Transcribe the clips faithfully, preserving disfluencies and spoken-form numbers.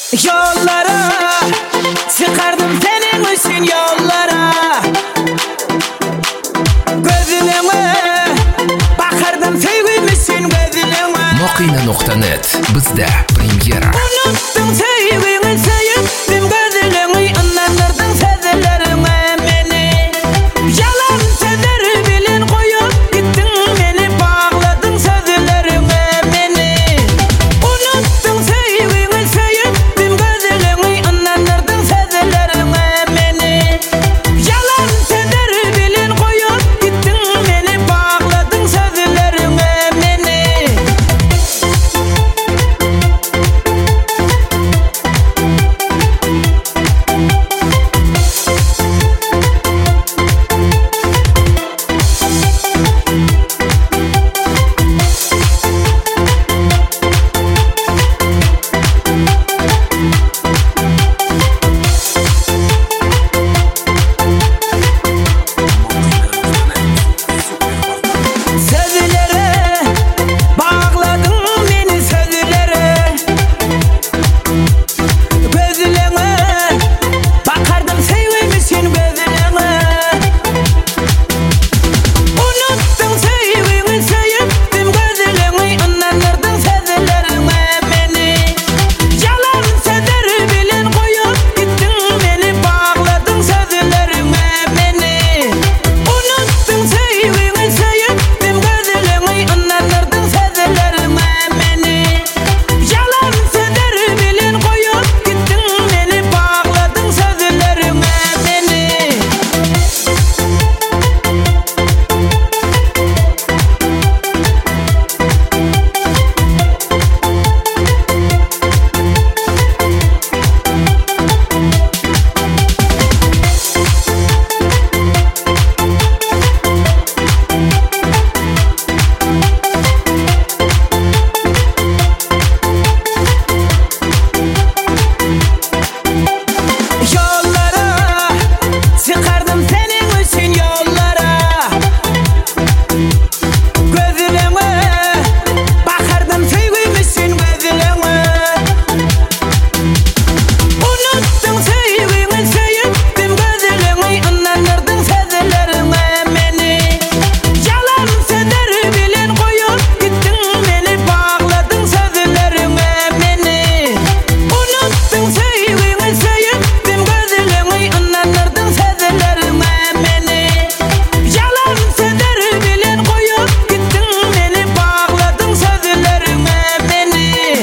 Yollara çıkardım senin için yollara. Gözüne bakardım sevgimizsin gözüne. Moqina nokta net bizda premyera. Unuttum sevgini sevdim gözüne, anlanırdın sözlerime beni. Yalan sözleri bilin koyup gittin beni, bağladın sözlerime beni. Unuttum sevgini sevdim gözüne, anlanırdın sözlerime beni. Yalan sözleri bilin koyup gittin beni, bağladın sözlerime beni. Sözlere bağladın beni, sözlere. Gözlerine bakardım sevgimizsin gözlerine. Unuttum sevgimi sevdim gözlerine, anlanırdın sözlerime beni. Yalan sözleri bilin koyup gittin beni, bağladın sözlerime beni. Unuttum sevgimi sevdim gözlerine, anlanırdın sözlerime beni. Yalan sözleri bilin koyup gittin beni, bağladın sözlerime beni. Yollara çıkardım senin için yollara. Gözüne bakardım sevgimizsin gözüne. Unuttum sevgimi sevdim gözüne, anlanırdın sözlerime beni. Yalan sözleri bilin koyup gittin beni, bağladın sözlerime beni. Unuttum sevgimi sevdim gözüne, anlanırdın sözlerime beni. Yalan sözleri bilin koyup gittin beni, bağladın sözlerime beni.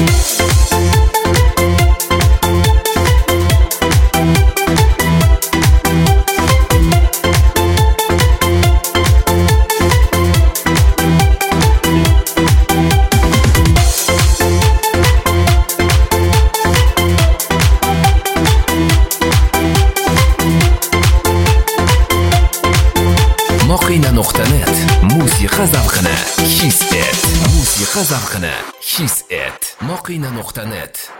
Moqina nokta net musiqa zavqini his et. Musiqa zavqini his et. Moqina nokta net